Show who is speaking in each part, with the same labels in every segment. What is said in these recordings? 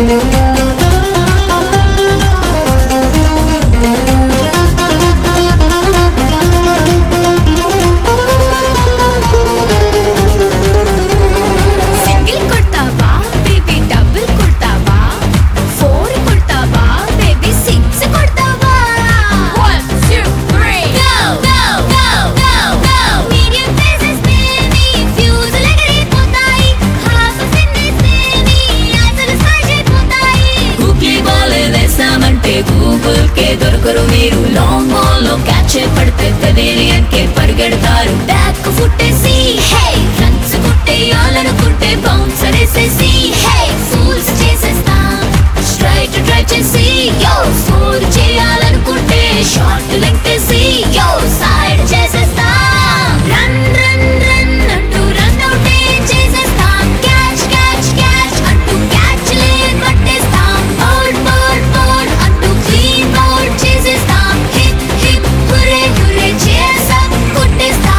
Speaker 1: Google కే దొరకరు మీరు long ball లో క్యాచ్ పడితే పెవేలియన్ కే పరిగెడతారు బ్యాక్ ఫుట్టేసి హే రన్స్ కొట్టేయాలనుకుంటే బౌన్సర్ వేసేసి హే ఫూల్స్ చేసేస్తాం స్ట్రైట్ డ్రైవ్ చేసి యో స్కోర్ చేయాలనుకుంటే షార్ట్ లెంగ్త్ వేసి యో సైడ్ చేసేస్తాం రన్ రన్ రన్ అంటూ రన్ అవుట్ చేసేస్తాం క్యాచ్ క్యాచ్ క్యాచ్ అంటూ క్యాచ్ లే పట్టేస్తాం బౌల్ బౌల్ బౌల్ అంటూ క్లీన్ బౌల్ చేసేస్తాం హిట్ హిట్ హురే హురే చేసాం కొట్టేస్తాం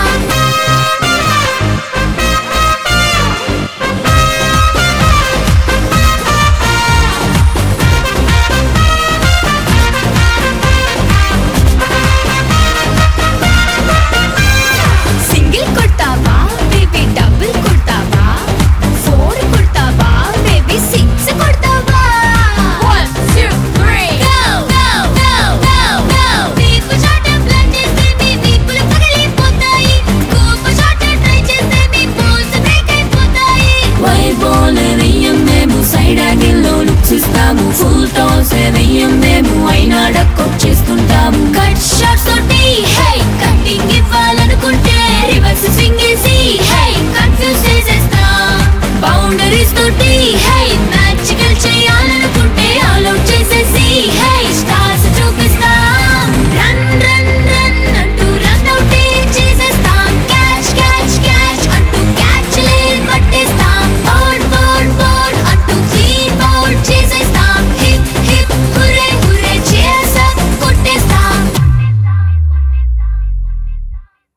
Speaker 1: సింగిల్ కొడతావా బేబీ డబుల్ కొడతావా ఫోర్ కొడతావా బేబీ సిక్స్ కొడతావా 1 2 3 go go go go go వీపు షాట్ ప్లాన్ చేస్తే మీ వీపులు పగిలిపోతాయి గోపు షాట్ ట్రై చేస్తే మీ బోల్స్ బ్రేక్ అయిపోతాయి వైడ్ బాల్ వేయం మేము సైడ్ యాంగిల్ లో లుక్స్ ఇస్తాము ఫుల్ టాస్ వేయం మేము అయినా డక్ చేస్తుంటాము కట్ షాట్స్